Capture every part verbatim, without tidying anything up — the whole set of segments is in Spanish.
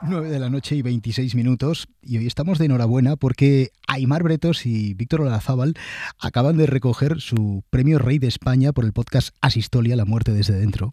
nueve de la noche y veintiséis minutos, y hoy estamos de enhorabuena porque Aimar Bretos y Víctor Olazábal acaban de recoger su premio Rey de España por el podcast Asistolia, la muerte desde dentro.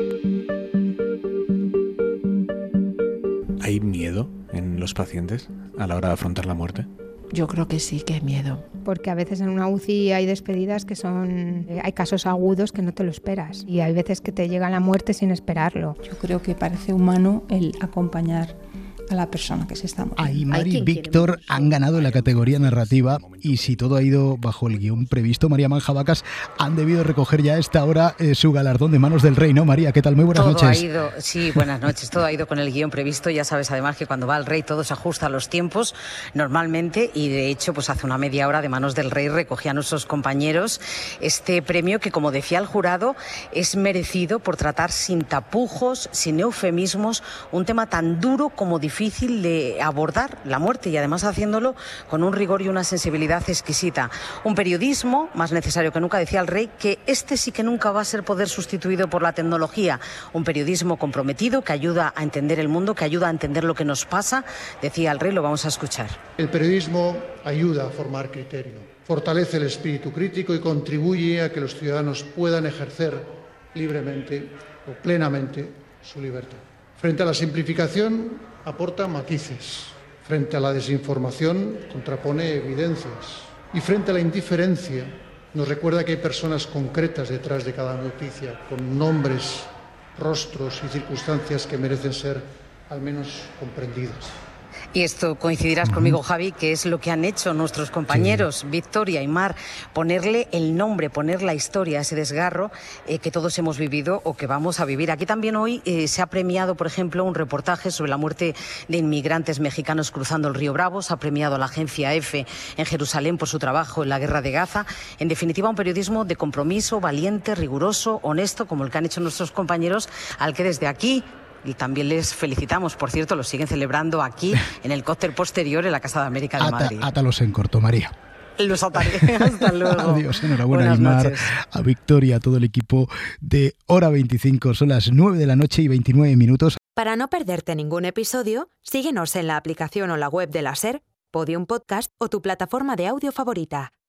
¿Hay miedo en los pacientes a la hora de afrontar la muerte? Yo creo que sí, que hay miedo. Porque a veces en una U C I hay despedidas que son... Hay casos agudos que no te lo esperas. Y hay veces que te llega la muerte sin esperarlo. Yo creo que parece humano el acompañar a la persona que se está muriendo. Aimar y Víctor han ganado la categoría narrativa y si todo ha ido bajo el guión previsto, María Manjabacas, han debido recoger ya a esta hora eh, su galardón de Manos del Rey, ¿no, María? ¿Qué tal? Muy buenas todo noches. Ha ido, sí, buenas noches. Todo ha ido con el guión previsto. Ya sabes, además, que cuando va el Rey todo se ajusta a los tiempos normalmente y, de hecho, pues hace una media hora de Manos del Rey recogían a nuestros compañeros este premio que, como decía el jurado, es merecido por tratar sin tapujos, sin eufemismos, un tema tan duro como difícil de abordar, la muerte, y además haciéndolo con un rigor y una sensibilidad exquisita. Un periodismo más necesario que nunca, decía el Rey, que este sí que nunca va a ser poder sustituido por la tecnología. Un periodismo comprometido que ayuda a entender el mundo, que ayuda a entender lo que nos pasa, decía el Rey, lo vamos a escuchar. El periodismo ayuda a formar criterio, fortalece el espíritu crítico y contribuye a que los ciudadanos puedan ejercer libremente o plenamente su libertad. Frente a la simplificación, aporta matices. Frente a la desinformación, contrapone evidencias. Y frente a la indiferencia, nos recuerda que hay personas concretas detrás de cada noticia, con nombres, rostros y circunstancias que merecen ser al menos comprendidas. Y esto coincidirás uh-huh. conmigo, Javi, que es lo que han hecho nuestros compañeros, sí. Víctor y Aimar, ponerle el nombre, poner la historia a ese desgarro eh, que todos hemos vivido o que vamos a vivir. Aquí también hoy eh, se ha premiado, por ejemplo, un reportaje sobre la muerte de inmigrantes mexicanos cruzando el río Bravo. Se ha premiado a la agencia EFE en Jerusalén por su trabajo en la guerra de Gaza. En definitiva, un periodismo de compromiso, valiente, riguroso, honesto, como el que han hecho nuestros compañeros, al que desde aquí... Y también les felicitamos, por cierto, lo siguen celebrando aquí en el cóctel posterior en la Casa de América de Ata, Madrid. Átalos en corto, María. Los ataré. Hasta luego. Adiós, enhorabuena Buenas a Aimar, noches. a Víctor y a todo el equipo de Hora veinticinco. Son las nueve de la noche y veintinueve minutos. Para no perderte ningún episodio, síguenos en la aplicación o la web de la SER, Podium Podcast o tu plataforma de audio favorita.